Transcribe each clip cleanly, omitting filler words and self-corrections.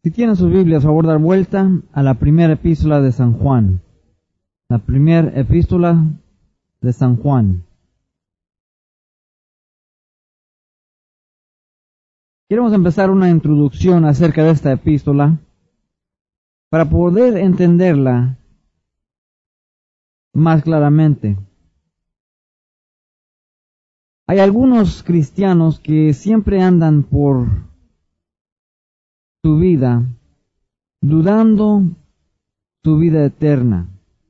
Si tienen sus Biblias, a favor dar vuelta a la primera epístola de San Juan. La primera epístola de San Juan. Queremos empezar una introducción acerca de esta epístola para poder entenderla más claramente. Hay algunos cristianos que siempre andan por su vida dudando su vida eterna.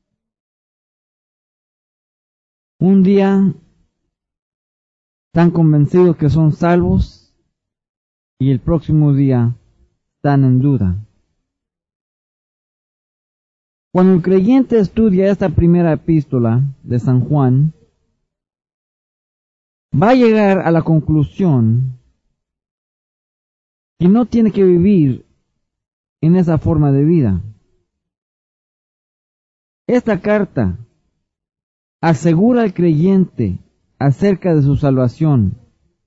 Un día están convencidos que son salvos y el próximo día están en duda. Cuando el creyente estudia esta primera epístola de San Juan, va a llegar a la conclusión que no tiene que vivir en esa forma de vida. Esta carta asegura al creyente acerca de su salvación.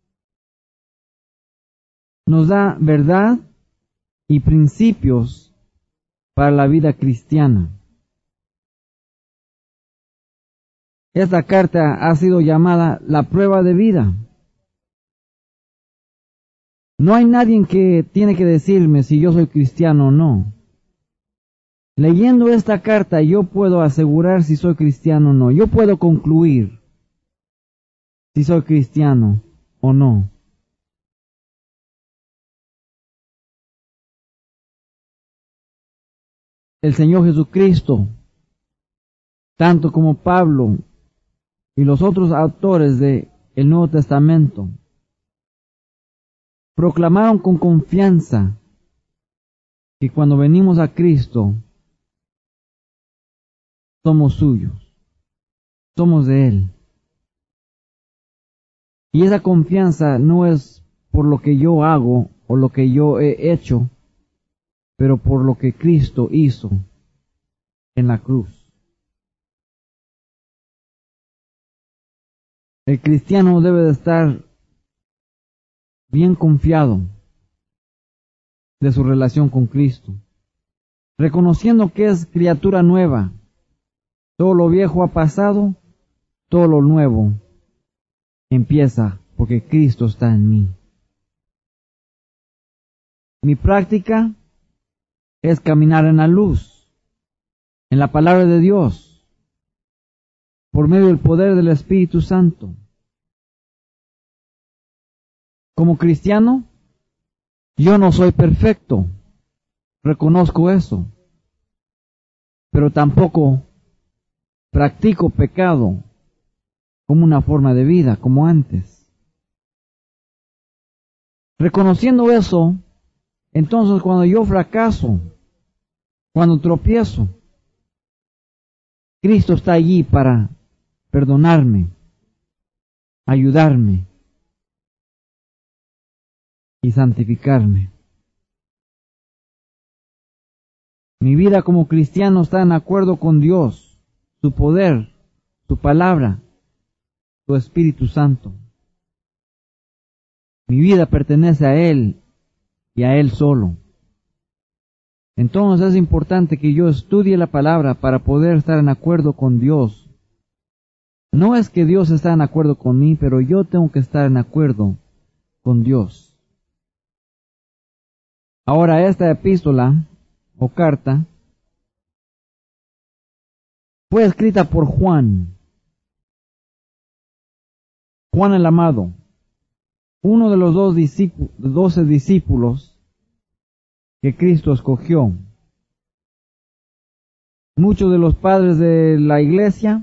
Nos da verdad y principios para la vida cristiana. Esta carta ha sido llamada la prueba de vida. No hay nadie que tiene que decirme si yo soy cristiano o no. Leyendo esta carta yo puedo asegurar si soy cristiano o no. Yo puedo concluir si soy cristiano o no. El Señor Jesucristo, tanto como Pablo y los otros autores del Nuevo Testamento, proclamaron con confianza que cuando venimos a Cristo, somos suyos, somos de Él. Y esa confianza no es por lo que yo hago o lo que yo he hecho, pero por lo que Cristo hizo en la cruz. El cristiano debe de estar bien confiado de su relación con Cristo, reconociendo que es criatura nueva. Todo lo viejo ha pasado, todo lo nuevo empieza porque Cristo está en mí. Mi práctica es caminar en la luz, en la palabra de Dios, por medio del poder del Espíritu Santo. Como cristiano, yo no soy perfecto, reconozco eso, pero tampoco practico pecado como una forma de vida, como antes. Reconociendo eso, entonces cuando yo fracaso, cuando tropiezo, Cristo está allí para perdonarme, ayudarme y santificarme. Mi vida como cristiano está en acuerdo con Dios, su poder, su palabra, su Espíritu Santo. Mi vida pertenece a Él y a Él solo. Entonces es importante que yo estudie la palabra para poder estar en acuerdo con Dios. No es que Dios está en acuerdo con mí, pero yo tengo que estar en acuerdo con Dios. Ahora esta epístola o carta fue escrita por Juan. Juan el Amado, uno de los 12 discípulos que Cristo escogió. Muchos de los padres de la iglesia,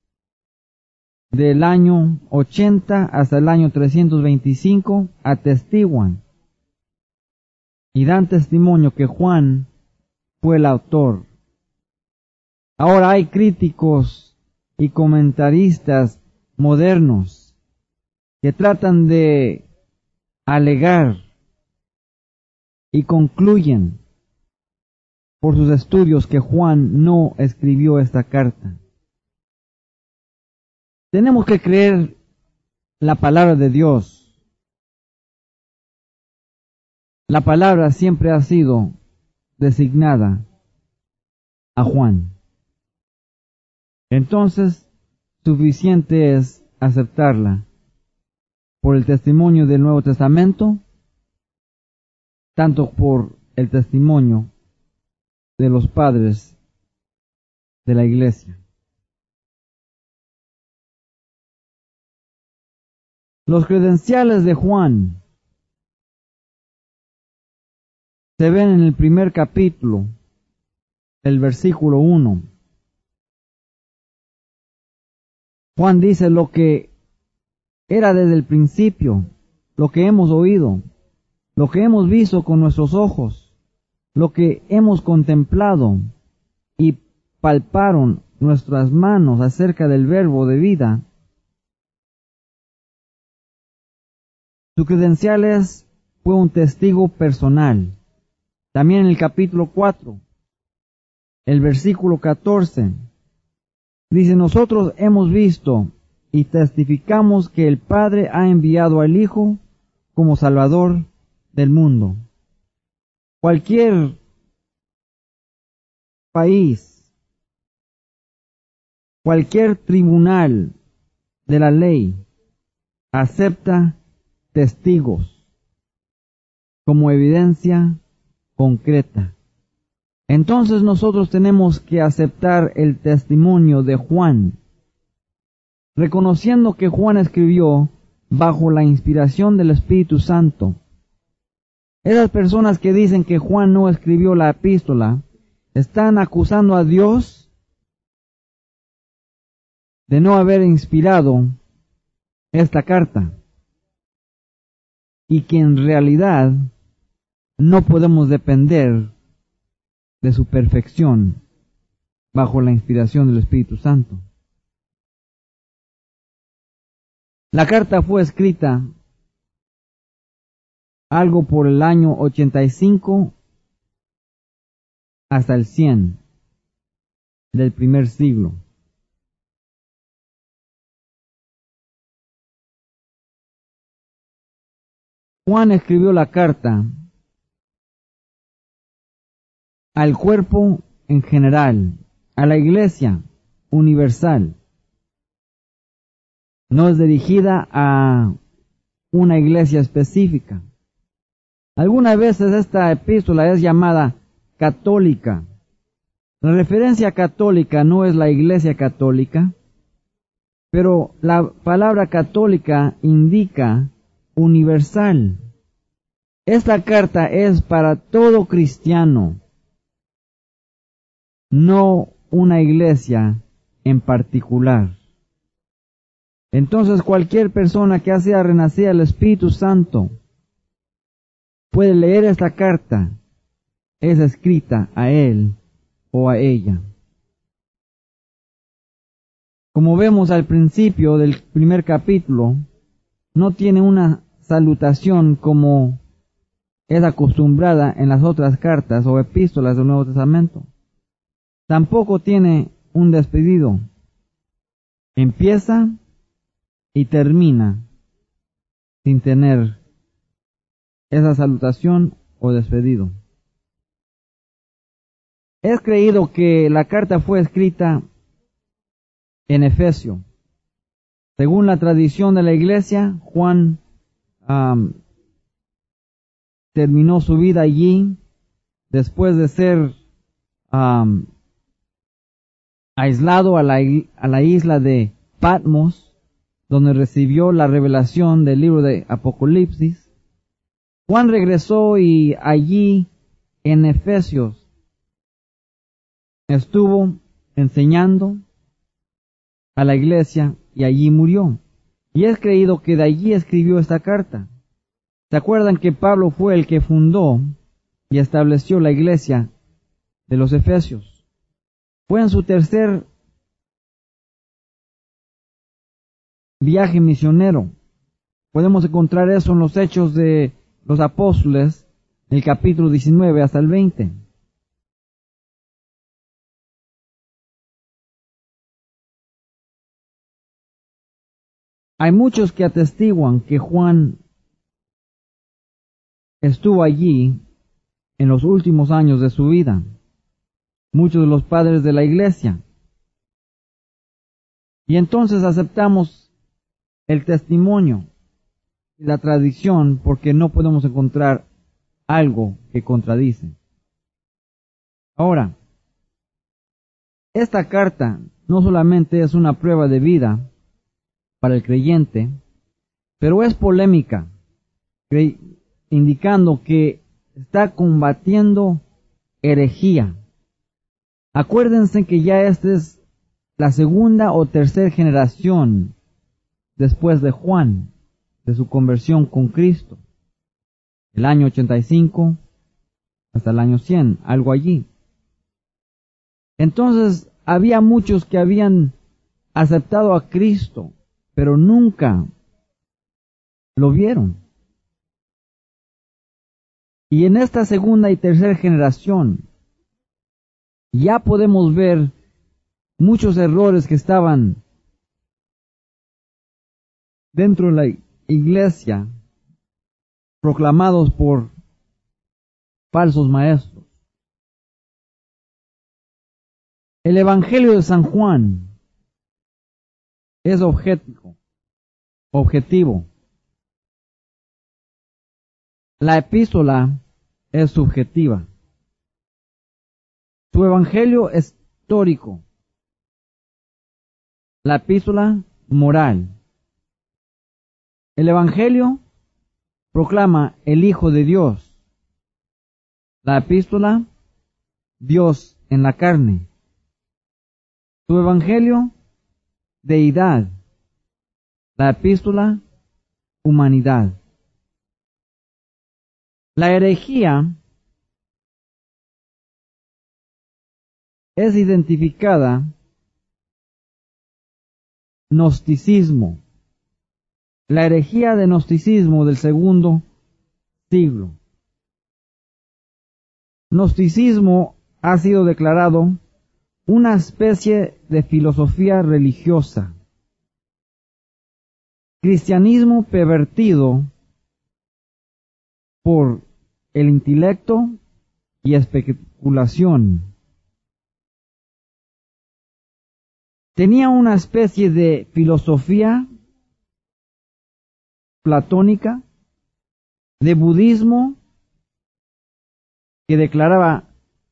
del año 80 hasta el año 325, atestiguan y dan testimonio que Juan fue el autor. Ahora hay críticos y comentaristas modernos que tratan de alegar y concluyen por sus estudios que Juan no escribió esta carta. Tenemos que creer la palabra de Dios. La palabra siempre ha sido designada a Juan. Entonces, suficiente es aceptarla por el testimonio del Nuevo Testamento, tanto por el testimonio de los padres de la Iglesia. Los credenciales de Juan se ven en el primer capítulo, el versículo 1. Juan dice lo que era desde el principio, lo que hemos oído, lo que hemos visto con nuestros ojos, lo que hemos contemplado y palparon nuestras manos acerca del verbo de vida. Su credencial fue un testigo personal. También en el capítulo 4, el versículo 14, dice: nosotros hemos visto y testificamos que el Padre ha enviado al Hijo como Salvador del mundo. Cualquier país, cualquier tribunal de la ley acepta testigos como evidencia concreta. Entonces nosotros tenemos que aceptar el testimonio de Juan, reconociendo que Juan escribió bajo la inspiración del Espíritu Santo. Esas personas que dicen que Juan no escribió la epístola están acusando a Dios de no haber inspirado esta carta, y que en realidad no podemos depender de su perfección bajo la inspiración del Espíritu Santo. La carta fue escrita algo por el año 85 hasta el 100 del primer siglo. Juan escribió la carta al cuerpo en general, a la iglesia universal. No es dirigida a una iglesia específica. Algunas veces esta epístola es llamada católica. La referencia católica no es la iglesia católica, pero la palabra católica indica universal. Esta carta es para todo cristiano, no una iglesia en particular. Entonces cualquier persona que ha sido renacida del Espíritu Santo puede leer esta carta. Es escrita a él o a ella. Como vemos al principio del primer capítulo, no tiene una salutación como es acostumbrada en las otras cartas o epístolas del Nuevo Testamento. Tampoco tiene un despedido. Empieza y termina sin tener esa salutación o despedido. Es creído que la carta fue escrita en Efesio. Según la tradición de la iglesia, Juan terminó su vida allí después de ser aislado a la isla de Patmos, donde recibió la revelación del libro de Apocalipsis. Juan regresó y allí en Efesios estuvo enseñando a la iglesia y allí murió. Y es creído que de allí escribió esta carta. ¿Se acuerdan que Pablo fue el que fundó y estableció la iglesia de los Efesios? Fue en su tercer viaje misionero. Podemos encontrar eso en los Hechos de los Apóstoles, el capítulo 19 hasta el 20. Hay muchos que atestiguan que Juan estuvo allí en los últimos años de su vida. Muchos de los padres de la iglesia. Y entonces aceptamos el testimonio y la tradición porque no podemos encontrar algo que contradice. Ahora, esta carta no solamente es una prueba de vida para el creyente, pero es polémica, indicando que está combatiendo herejía. Acuérdense que ya esta es la segunda o tercera generación después de Juan, de su conversión con Cristo. El año 85 hasta el año 100, algo allí. Entonces, había muchos que habían aceptado a Cristo, pero nunca lo vieron. Y en esta segunda y tercera generación, ya podemos ver muchos errores que estaban dentro de la iglesia, proclamados por falsos maestros. El Evangelio de San Juan es objetivo. La epístola es subjetiva. Su Evangelio es histórico. La epístola, moral. El Evangelio proclama el Hijo de Dios. La epístola, Dios en la carne. Su Evangelio, deidad. La epístola, humanidad. La herejía es identificada gnosticismo. La herejía de gnosticismo del segundo siglo. Gnosticismo ha sido declarado una especie de filosofía religiosa. Cristianismo pervertido por el intelecto y especulación. Tenía una especie de filosofía platónica, de budismo, que declaraba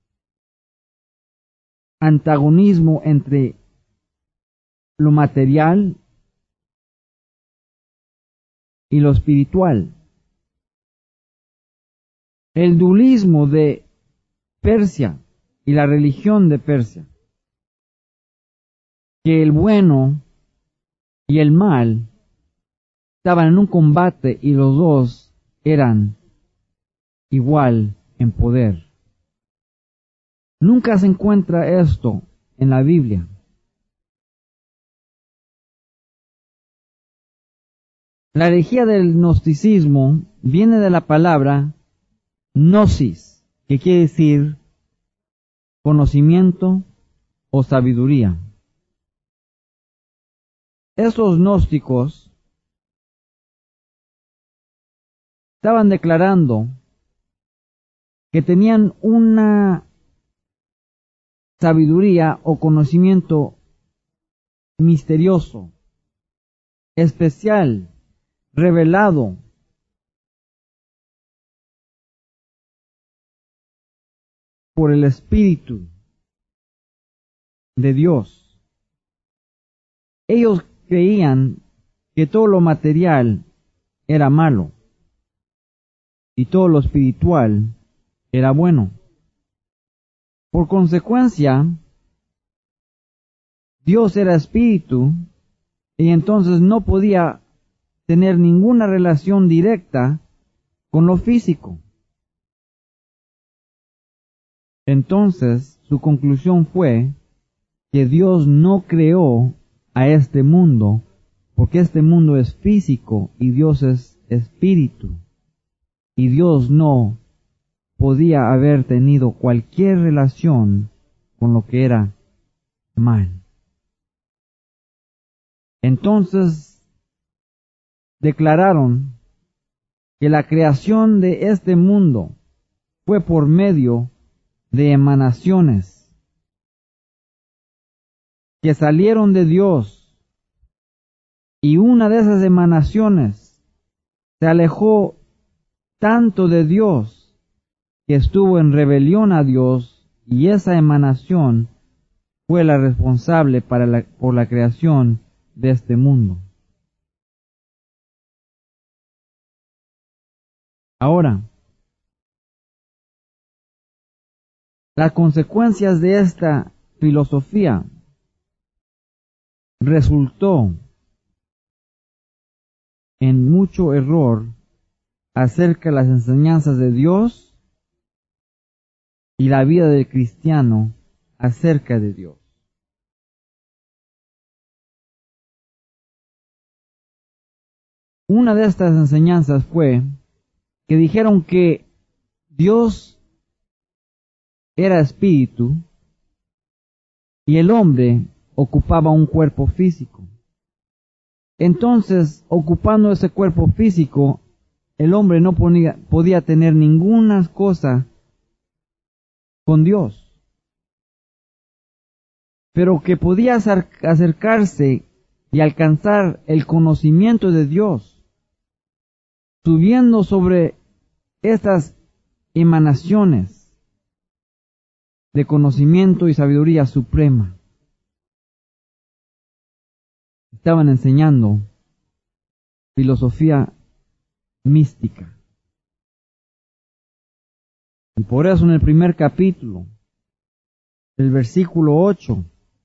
antagonismo entre lo material y lo espiritual. El dualismo de Persia y la religión de Persia, que el bueno y el mal estaban en un combate y los dos eran igual en poder. Nunca se encuentra esto en la Biblia. La herejía del gnosticismo viene de la palabra gnosis, que quiere decir conocimiento o sabiduría. Estos gnósticos estaban declarando que tenían una sabiduría o conocimiento misterioso, especial, revelado por el Espíritu de Dios. Ellos creían que todo lo material era malo y todo lo espiritual era bueno. Por consecuencia, Dios era espíritu y entonces no podía tener ninguna relación directa con lo físico. Entonces, su conclusión fue que Dios no creó a este mundo, porque este mundo es físico y Dios es espíritu. Y Dios no podía haber tenido cualquier relación con lo que era mal. Entonces, declararon que la creación de este mundo fue por medio de emanaciones que salieron de Dios, y una de esas emanaciones se alejó tanto de Dios que estuvo en rebelión a Dios, y esa emanación fue la responsable por la creación de este mundo. Ahora, las consecuencias de esta filosofía resultó en mucho error acerca de las enseñanzas de Dios y la vida del cristiano acerca de Dios. Una de estas enseñanzas fue que dijeron que Dios era espíritu y el hombre ocupaba un cuerpo físico. Entonces, ocupando ese cuerpo físico, el hombre no podía tener ninguna cosa con Dios, pero que podía acercarse y alcanzar el conocimiento de Dios, subiendo sobre estas emanaciones de conocimiento y sabiduría suprema. Estaban enseñando filosofía mística. Y por eso en el primer capítulo, el versículo 8,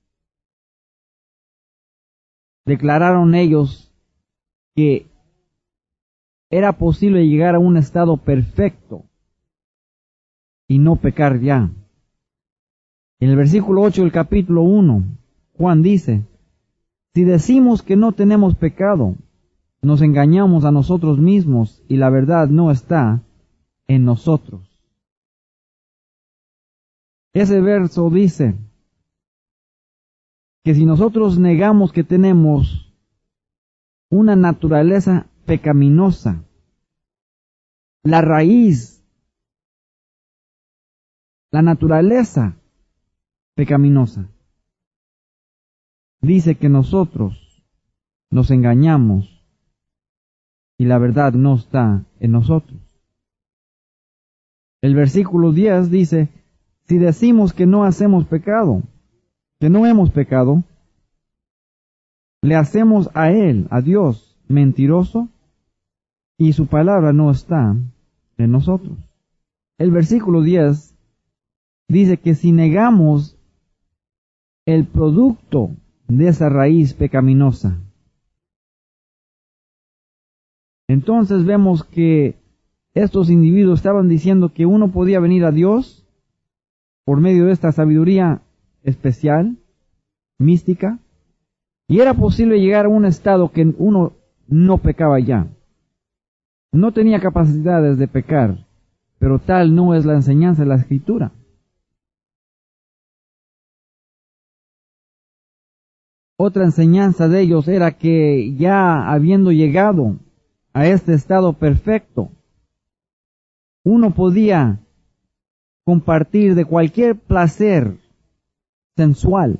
declararon ellos que era posible llegar a un estado perfecto y no pecar ya. En el versículo 8 del capítulo 1, Juan dice: si decimos que no tenemos pecado, nos engañamos a nosotros mismos y la verdad no está en nosotros. Ese verso dice que si nosotros negamos que tenemos una naturaleza pecaminosa, la raíz, la naturaleza pecaminosa, dice que nosotros nos engañamos y la verdad no está en nosotros. El versículo 10 dice: si decimos que no hacemos pecado, que no hemos pecado, le hacemos a Él, a Dios, mentiroso, y su palabra no está en nosotros. El versículo 10 dice que si negamos el producto de esa raíz pecaminosa, entonces vemos que estos individuos estaban diciendo que uno podía venir a Dios por medio de esta sabiduría especial, mística, y era posible llegar a un estado que uno no pecaba ya. No tenía capacidades de pecar, pero tal no es la enseñanza de la Escritura. Otra enseñanza de ellos era que ya habiendo llegado a este estado perfecto, uno podía compartir de cualquier placer sensual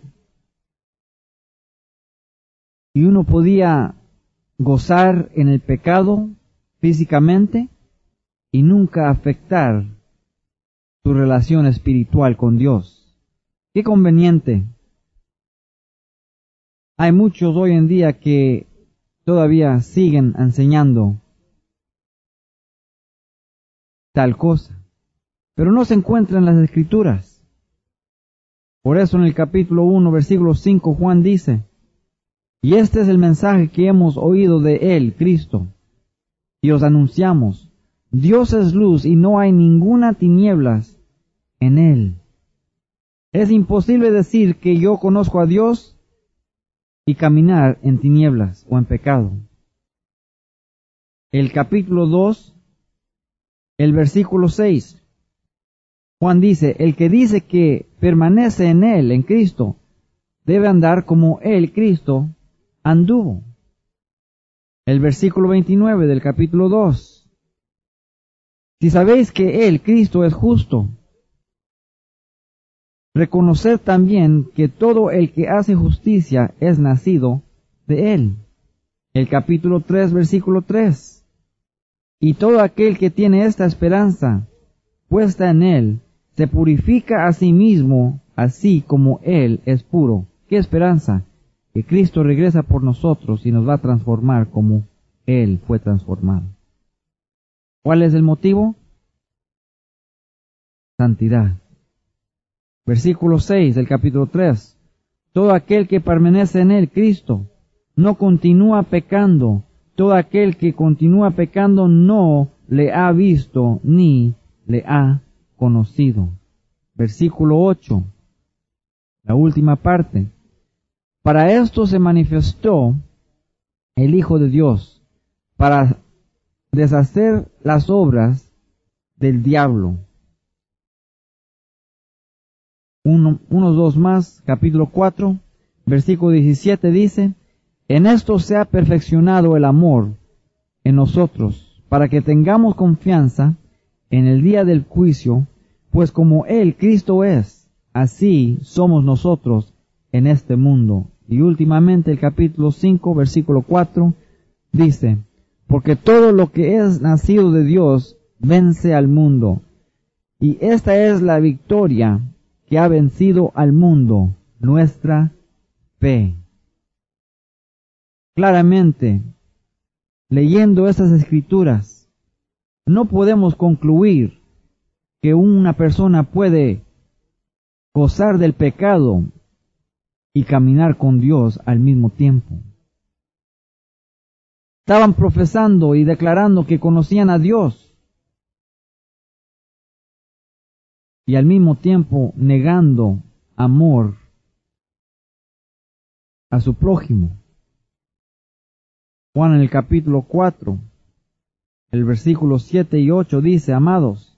y uno podía gozar en el pecado físicamente y nunca afectar su relación espiritual con Dios. Qué conveniente. Hay muchos hoy en día que todavía siguen enseñando tal cosa, pero no se encuentra en las Escrituras. Por eso en el capítulo 1, versículo 5, Juan dice: y este es el mensaje que hemos oído de Él, Cristo, y os anunciamos: Dios es luz y no hay ninguna tinieblas en Él. Es imposible decir que yo conozco a Dios y caminar en tinieblas o en pecado. El capítulo 2, el versículo 6, Juan dice: el que dice que permanece en Él, en Cristo, debe andar como Él, Cristo, anduvo. El versículo 29 del capítulo 2: Si sabéis que Él, Cristo, es justo, reconoced también que todo el que hace justicia es nacido de Él. El capítulo 3, versículo 3. Y todo aquel que tiene esta esperanza puesta en Él, se purifica a sí mismo, así como Él es puro. ¿Qué esperanza? Que Cristo regresa por nosotros y nos va a transformar como Él fue transformado. ¿Cuál es el motivo? Santidad. Versículo 6 del capítulo 3. Todo aquel que permanece en Él, Cristo, no continúa pecando. Todo aquel que continúa pecando no le ha visto ni le ha conocido. Versículo 8, la última parte. Para esto se manifestó el Hijo de Dios, para deshacer las obras del diablo. Unos dos más, capítulo 4, versículo 17 dice, en esto se ha perfeccionado el amor en nosotros, para que tengamos confianza en el día del juicio, pues como Él, Cristo es, así somos nosotros en este mundo. Y últimamente el capítulo 5, versículo 4, dice, porque todo lo que es nacido de Dios vence al mundo, y esta es la victoria que ha vencido al mundo, nuestra fe. Claramente, leyendo estas escrituras, no podemos concluir que una persona puede gozar del pecado y caminar con Dios al mismo tiempo. Estaban profesando y declarando que conocían a Dios y al mismo tiempo negando amor a su prójimo. Juan en el capítulo 4, el versículo 7 y 8 dice, amados,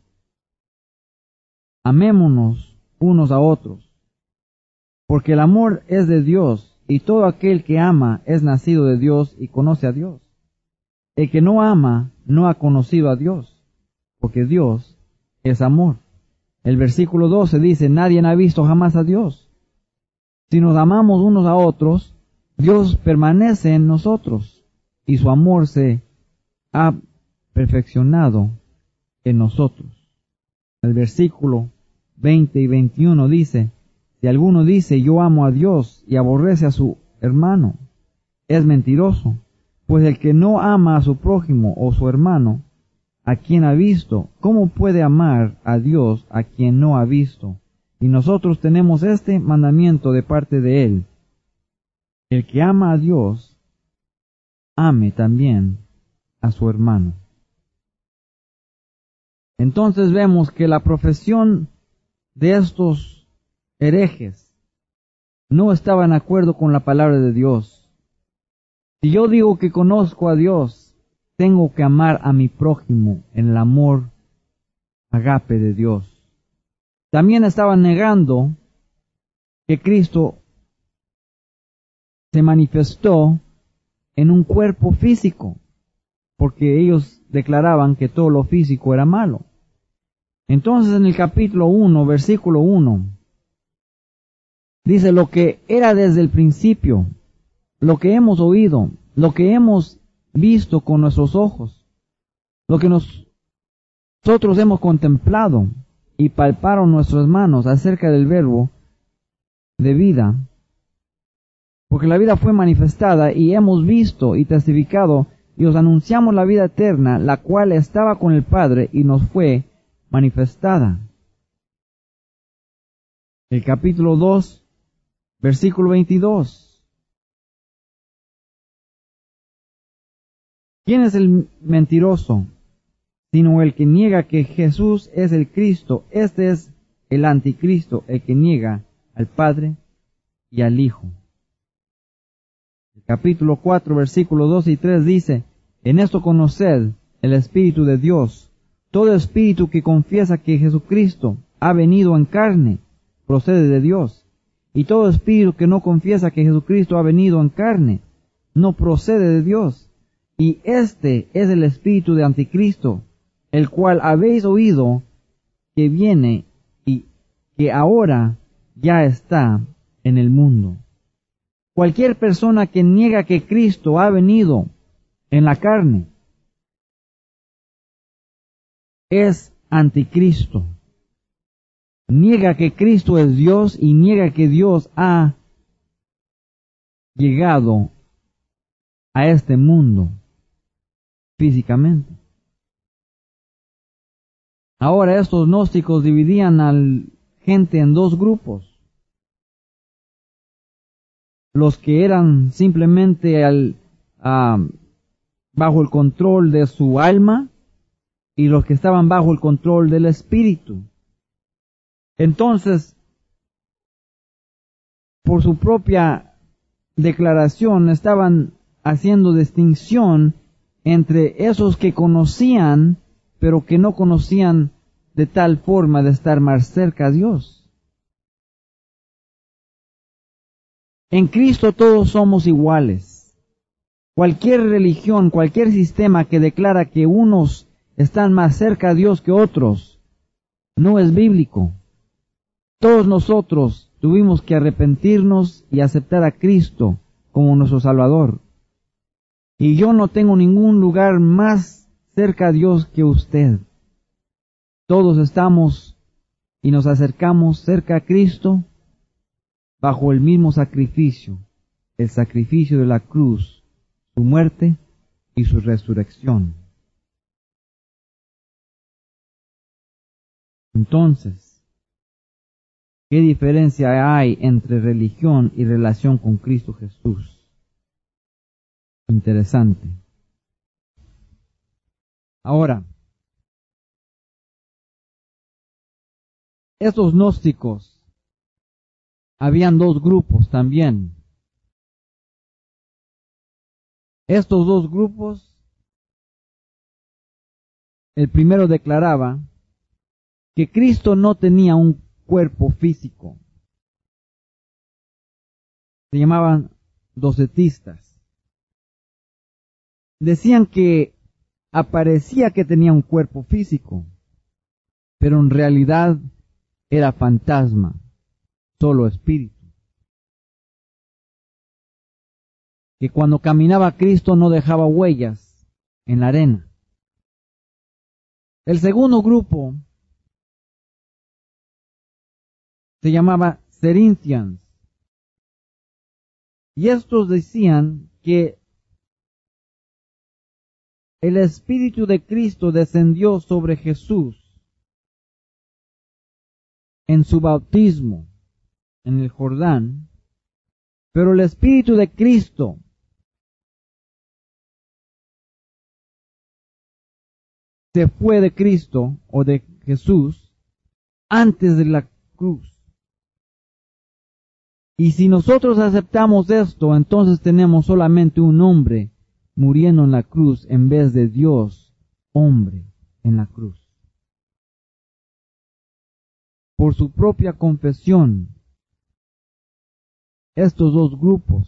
amémonos unos a otros, porque el amor es de Dios, y todo aquel que ama es nacido de Dios y conoce a Dios. El que no ama no ha conocido a Dios, porque Dios es amor. El versículo 12 dice, nadie ha visto jamás a Dios. Si nos amamos unos a otros, Dios permanece en nosotros, y su amor se ha perfeccionado en nosotros. El versículo 20 y 21 dice, si alguno dice yo amo a Dios y aborrece a su hermano, es mentiroso, pues el que no ama a su prójimo o su hermano, a quien ha visto, ¿cómo puede amar a Dios a quien no ha visto? Y nosotros tenemos este mandamiento de parte de Él. El que ama a Dios, ame también a su hermano. Entonces vemos que la profesión de estos herejes no estaba en acuerdo con la palabra de Dios. Si yo digo que conozco a Dios, tengo que amar a mi prójimo en el amor agape de Dios. También estaban negando que Cristo se manifestó en un cuerpo físico, porque ellos declaraban que todo lo físico era malo. Entonces en el capítulo 1, versículo 1, dice lo que era desde el principio, lo que hemos oído, lo que hemos visto con nuestros ojos, lo que nosotros hemos contemplado y palparon nuestras manos acerca del verbo de vida, porque la vida fue manifestada y hemos visto y testificado y os anunciamos la vida eterna, la cual estaba con el Padre y nos fue manifestada. El capítulo 2, versículo 22. ¿Quién es el mentiroso? Sino el que niega que Jesús es el Cristo. Este es el anticristo, el que niega al Padre y al Hijo. El capítulo 4, versículos 2 y 3 dice, en esto conoced el Espíritu de Dios. Todo espíritu que confiesa que Jesucristo ha venido en carne, procede de Dios. Y todo espíritu que no confiesa que Jesucristo ha venido en carne, no procede de Dios. Y este es el espíritu de anticristo, el cual habéis oído que viene y que ahora ya está en el mundo. Cualquier persona que niega que Cristo ha venido en la carne es anticristo. Niega que Cristo es Dios y niega que Dios ha llegado a este mundo físicamente. Ahora estos gnósticos dividían a la gente en dos grupos. Los que eran simplemente bajo el control de su alma y los que estaban bajo el control del espíritu. Entonces, por su propia declaración, estaban haciendo distinción entre esos que conocían, pero que no conocían de tal forma de estar más cerca a Dios. En Cristo todos somos iguales. Cualquier religión, cualquier sistema que declara que unos están más cerca a Dios que otros, no es bíblico. Todos nosotros tuvimos que arrepentirnos y aceptar a Cristo como nuestro Salvador. Y yo no tengo ningún lugar más cerca a Dios que usted. Todos estamos y nos acercamos cerca a Cristo bajo el mismo sacrificio, el sacrificio de la cruz, su muerte y su resurrección. Entonces, ¿qué diferencia hay entre religión y relación con Cristo Jesús? Interesante. Ahora, estos gnósticos, habían dos grupos también. Estos dos grupos, el primero declaraba que Cristo no tenía un cuerpo físico. Se llamaban docetistas. Decían que aparecía que tenía un cuerpo físico, pero en realidad era fantasma, solo espíritu. Que cuando caminaba Cristo no dejaba huellas en la arena. El segundo grupo se llamaba Cerinthians. Y estos decían que el Espíritu de Cristo descendió sobre Jesús en su bautismo en el Jordán, pero el Espíritu de Cristo se fue de Cristo o de Jesús antes de la cruz. Y si nosotros aceptamos esto, entonces tenemos solamente un hombre muriendo en la cruz en vez de Dios, hombre, en la cruz. Por su propia confesión, estos dos grupos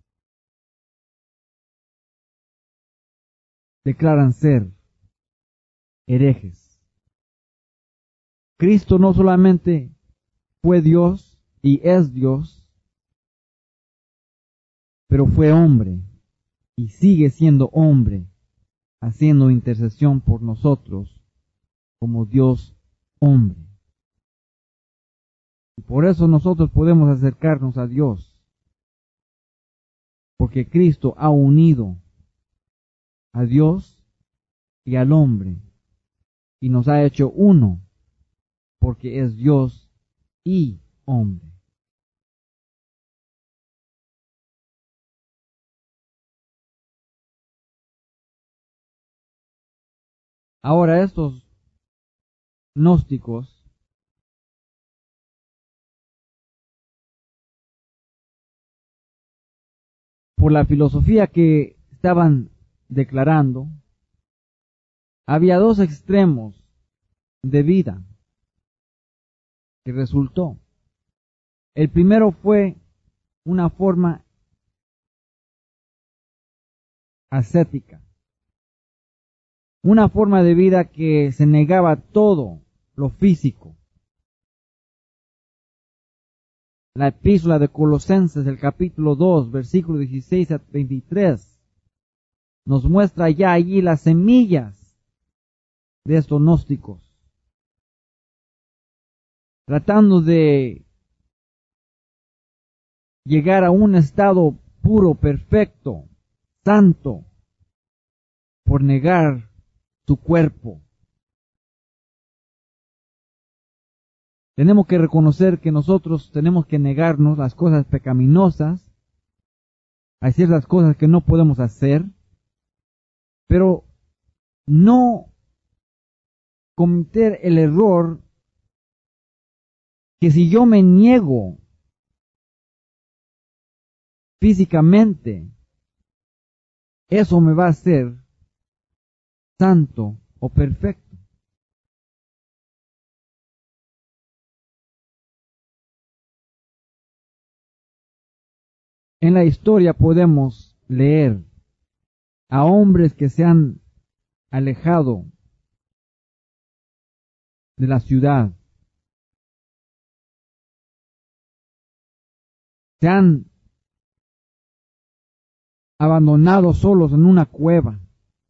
declaran ser herejes. Cristo no solamente fue Dios y es Dios, pero fue hombre y sigue siendo hombre, haciendo intercesión por nosotros como Dios hombre. Y por eso nosotros podemos acercarnos a Dios, porque Cristo ha unido a Dios y al hombre y nos ha hecho uno, porque es Dios y hombre. Ahora estos gnósticos por la filosofía que estaban declarando, había dos extremos de vida que resultó. El primero fue una forma ascética, una forma de vida que se negaba todo lo físico. La epístola de Colosenses, el capítulo 2, versículo 16 a 23, nos muestra ya allí las semillas de estos gnósticos, tratando de llegar a un estado puro, perfecto, santo, por negar su cuerpo. Tenemos que reconocer que nosotros tenemos que negarnos las cosas pecaminosas. Hay ciertas cosas que no podemos hacer, pero no cometer el error que si yo me niego físicamente, eso me va a hacer santo o perfecto. En la historia podemos leer a hombres que se han alejado de la ciudad, se han abandonado solos en una cueva,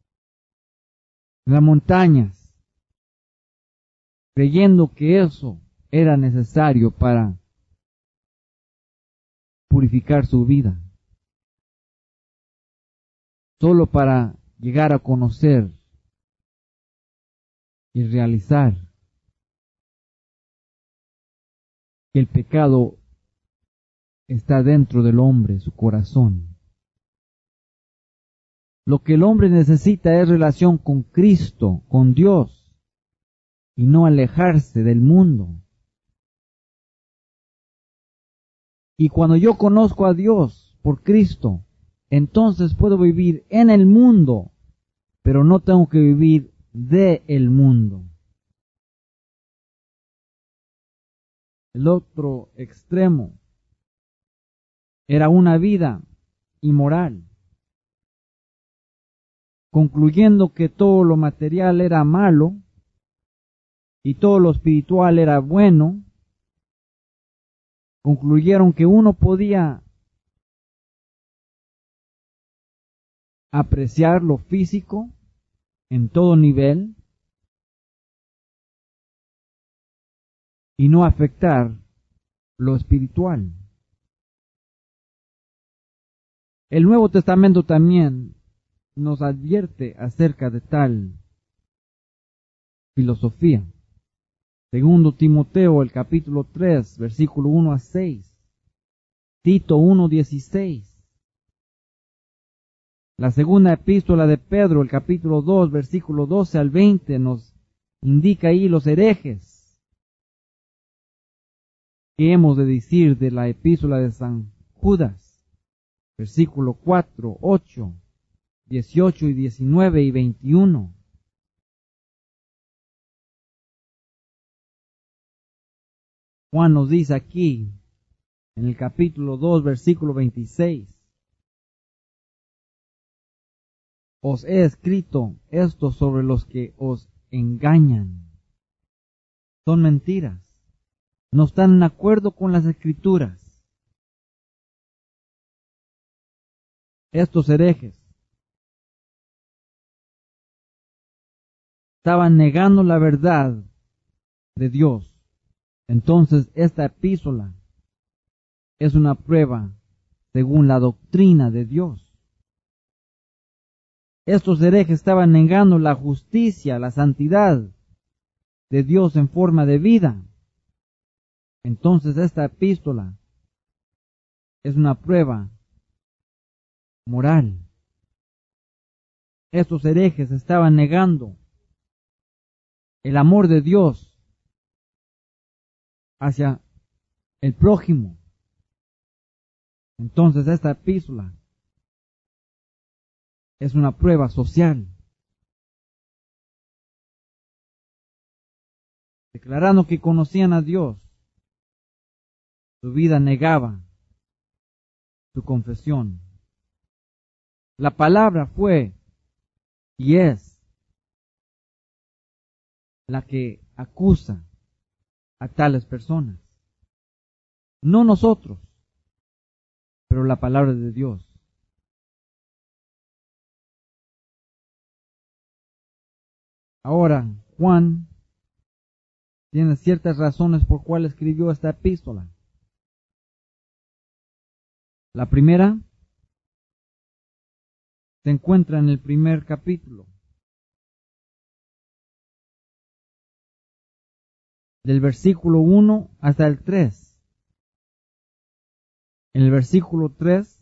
en las montañas, creyendo que eso era necesario para purificar su vida, solo para llegar a conocer y realizar que el pecado está dentro del hombre, su corazón. Lo que el hombre necesita es relación con Cristo, con Dios, y no alejarse del mundo. Y cuando yo conozco a Dios por Cristo, entonces puedo vivir en el mundo, pero no tengo que vivir de el mundo. El otro extremo era una vida inmoral, concluyendo que todo lo material era malo y todo lo espiritual era bueno. Concluyeron que uno podía apreciar lo físico en todo nivel y no afectar lo espiritual. El Nuevo Testamento también nos advierte acerca de tal filosofía. Segundo Timoteo, el capítulo 3, versículo 1 a 6. Tito 1:16. La segunda epístola de Pedro, el capítulo 2, versículo 12 al 20, nos indica ahí los herejes. ¿Qué hemos de decir de la epístola de San Judas? Versículo 4, 8, 18 y 19 y 21. Juan nos dice aquí, en el capítulo 2, versículo 26, os he escrito esto sobre los que os engañan. Son mentiras. No están en acuerdo con las Escrituras. Estos herejes estaban negando la verdad de Dios. Entonces esta epístola es una prueba según la doctrina de Dios. Estos herejes estaban negando la justicia, la santidad de Dios en forma de vida. Entonces esta epístola es una prueba moral. Estos herejes estaban negando el amor de Dios hacia el prójimo. Entonces esta epístola es una prueba social, declarando que conocían a Dios. Su vida negaba su confesión. La palabra fue y es la que acusa a tales personas. No nosotros, pero la palabra de Dios. Ahora, Juan tiene ciertas razones por cuál escribió esta epístola. La primera se encuentra en el primer capítulo, del versículo 1 hasta el 3. En el versículo 3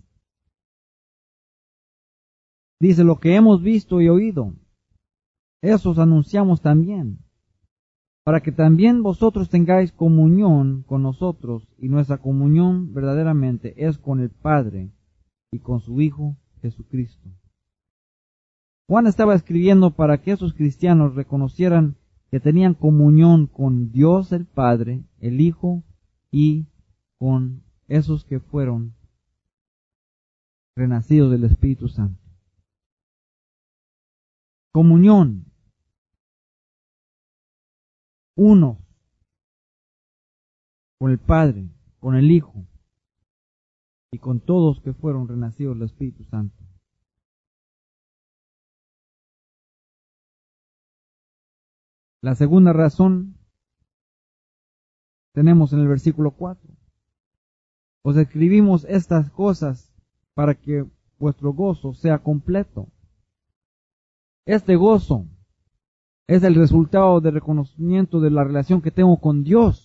dice: lo que hemos visto y oído, eso os anunciamos también, para que también vosotros tengáis comunión con nosotros, y nuestra comunión verdaderamente es con el Padre y con su Hijo Jesucristo. Juan estaba escribiendo para que esos cristianos reconocieran que tenían comunión con Dios el Padre, el Hijo y con esos que fueron renacidos del Espíritu Santo. Comunión. Uno con el Padre, con el Hijo y con todos que fueron renacidos del Espíritu Santo. La segunda razón tenemos en el versículo 4. Os escribimos estas cosas para que vuestro gozo sea completo. Este gozo es el resultado del reconocimiento de la relación que tengo con Dios.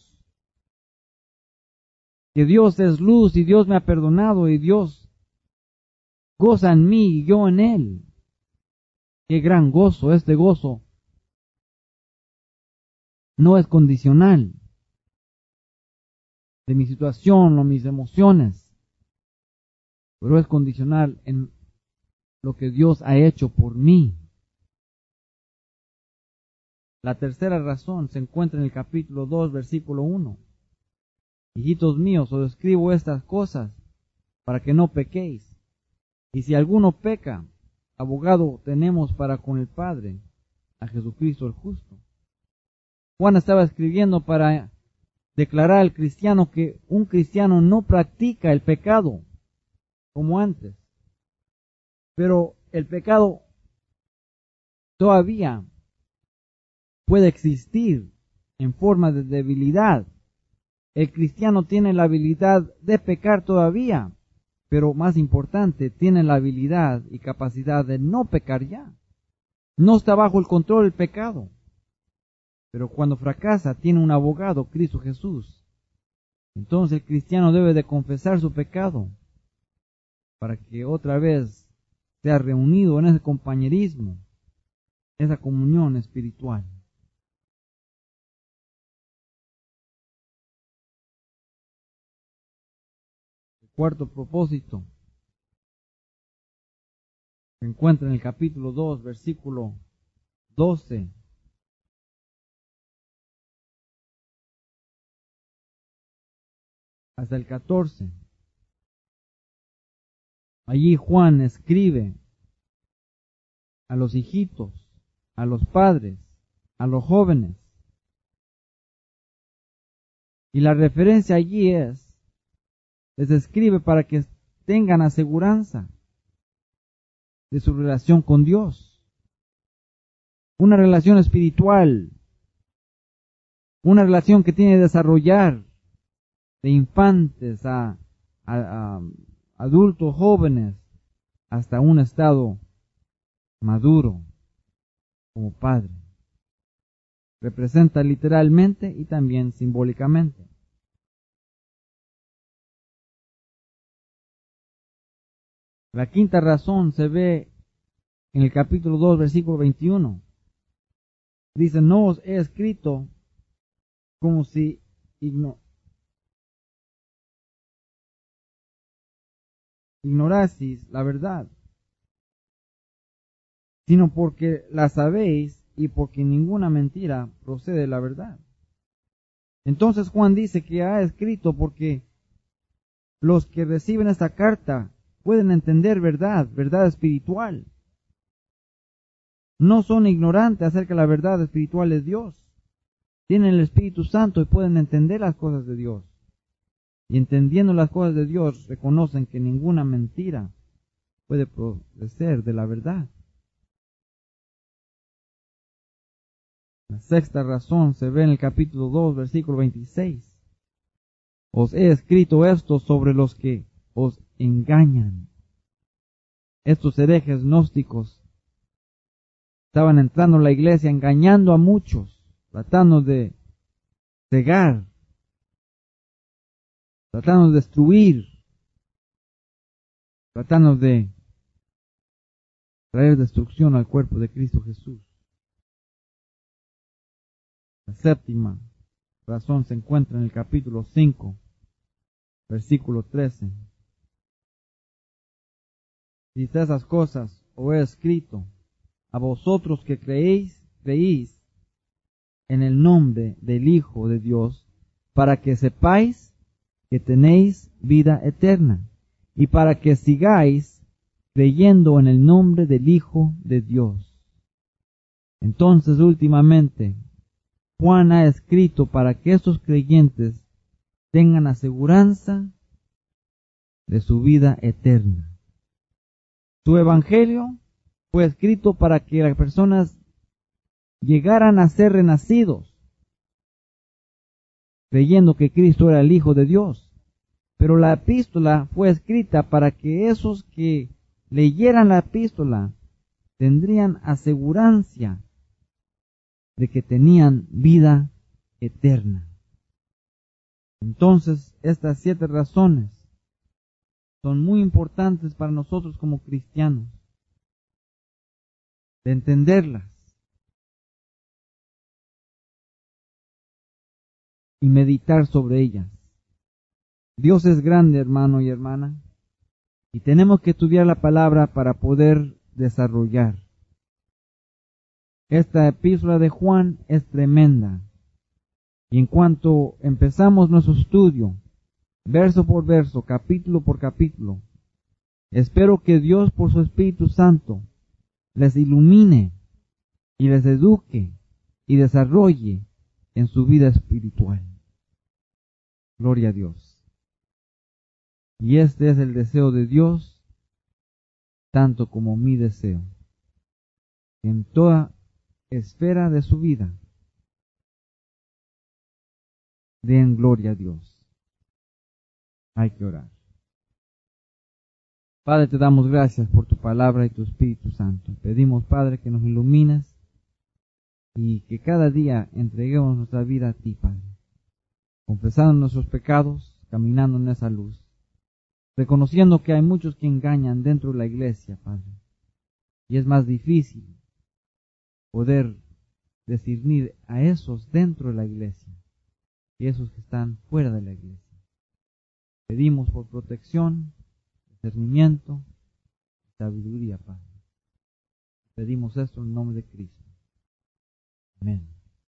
Que Dios es luz y Dios me ha perdonado y Dios goza en mí y yo en Él. Qué gran gozo. Este gozo no es condicional de mi situación o mis emociones, pero es condicional en lo que Dios ha hecho por mí. La tercera razón se encuentra en el capítulo 2, versículo 1. Hijitos míos, os escribo estas cosas para que no pequéis. Y si alguno peca, abogado tenemos para con el Padre, a Jesucristo el justo. Juan estaba escribiendo para declarar al cristiano que un cristiano no practica el pecado como antes. Pero el pecado todavía puede existir en forma de debilidad. El cristiano tiene la habilidad de pecar todavía, pero más importante, tiene la habilidad y capacidad de no pecar ya. No está bajo el control del pecado, pero cuando fracasa tiene un abogado, Cristo Jesús. Entonces el cristiano debe de confesar su pecado para que otra vez sea reunido en ese compañerismo, esa comunión espiritual. Cuarto propósito se encuentra en el capítulo 2, versículo 12. Hasta el 14. Allí Juan escribe a los hijitos, a los padres, a los jóvenes. Y la referencia allí les escribe para que tengan aseguranza de su relación con Dios. Una relación espiritual, una relación que tiene que desarrollar de infantes a adultos jóvenes hasta un estado maduro como padre. Representa literalmente y también simbólicamente. La quinta razón se ve en el capítulo 2, versículo 21. Dice: no os he escrito como si ignoraseis la verdad, sino porque la sabéis y porque ninguna mentira procede de la verdad. Entonces Juan dice que ha escrito porque los que reciben esta carta pueden entender verdad espiritual. No son ignorantes acerca de la verdad espiritual de Dios. tienen el Espíritu Santo y pueden entender las cosas de Dios. Y entendiendo las cosas de Dios, reconocen que ninguna mentira puede proceder de la verdad. La sexta razón se ve en el capítulo 2, versículo 26. Os he escrito esto sobre los que os engañan. Estos herejes gnósticos estaban entrando a la iglesia engañando a muchos, tratando de cegar, tratando de destruir, tratando de traer destrucción al cuerpo de Cristo Jesús. La séptima razón se encuentra en el capítulo 5, versículo 13. Dice: esas cosas os he escrito a vosotros que creéis en el nombre del Hijo de Dios, para que sepáis que tenéis vida eterna, y para que sigáis creyendo en el nombre del Hijo de Dios. Entonces, últimamente, Juan ha escrito para que estos creyentes tengan aseguranza de su vida eterna. Su evangelio fue escrito para que las personas llegaran a ser renacidos, creyendo que Cristo era el Hijo de Dios. Pero la epístola fue escrita para que esos que leyeran la epístola tendrían asegurancia de que tenían vida eterna. Entonces, estas 7 razones son muy importantes para nosotros como cristianos, de entenderlas y meditar sobre ellas. Dios es grande, hermano y hermana, y tenemos que estudiar la palabra para poder desarrollar. Esta epístola de Juan es tremenda, y en cuanto empezamos nuestro estudio, verso por verso, capítulo por capítulo, espero que Dios por su Espíritu Santo les ilumine y les eduque y desarrolle en su vida espiritual. Gloria a Dios. Y este es el deseo de Dios, tanto como mi deseo. En toda esfera de su vida, den gloria a Dios. Hay que orar. Padre, te damos gracias por tu palabra y tu Espíritu Santo. Pedimos, Padre, que nos ilumines y que cada día entreguemos nuestra vida a ti, Padre, confesando nuestros pecados, caminando en esa luz, reconociendo que hay muchos que engañan dentro de la iglesia, Padre, y es más difícil poder discernir a esos dentro de la iglesia y esos que están fuera de la iglesia. Pedimos por protección, discernimiento, sabiduría, Padre. Pedimos esto en el nombre de Cristo. Amén.